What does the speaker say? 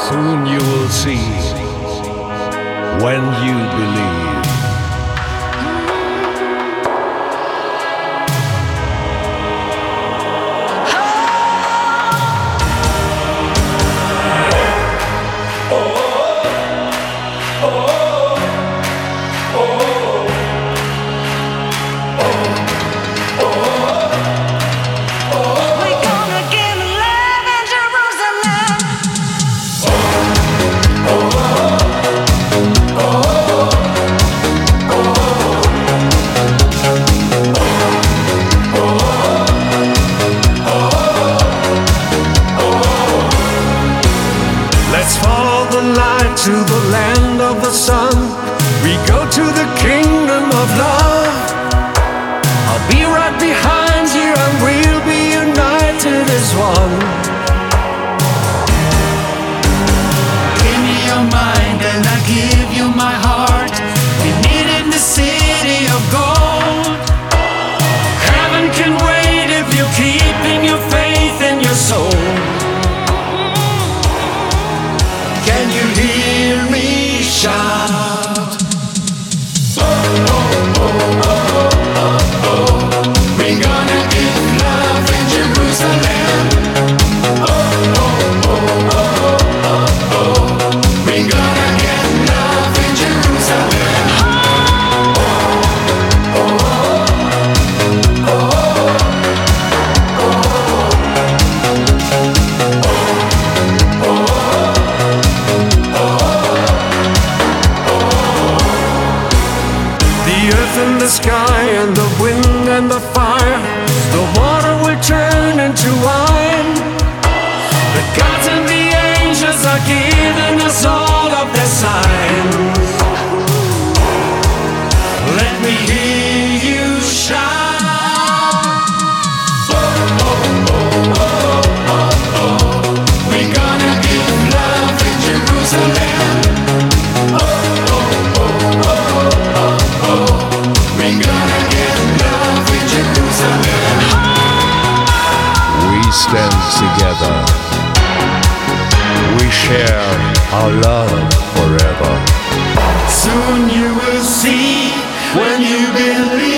Soon you will see when you believe. Let's follow the light to the land of the sun. We go to the kingdom of love. I'll be right behind you and we'll be united as one. Give me your mind and I give you my heart. We meet in the city of gold. Heaven can wait if you keep in your faith and your soul. Can you hear me shout? Oh, oh, oh, oh, oh, oh. We're gonna give love in Jerusalem. Oh, oh, oh, oh, oh, oh. We're gonna get love in Jerusalem. Oh, oh, oh, oh, The earth and the sky and the wind and the fire, the water will turn into wine. The gods and the angels are giving us all of their signs. Let me hear you shout. oh, oh, oh, oh, oh. We're gonna give love in Jerusalem. Oh, oh, oh, oh, oh, oh. We're gonna get love in Jerusalem. We stand together. We share our love forever. Soon you will see when you believe.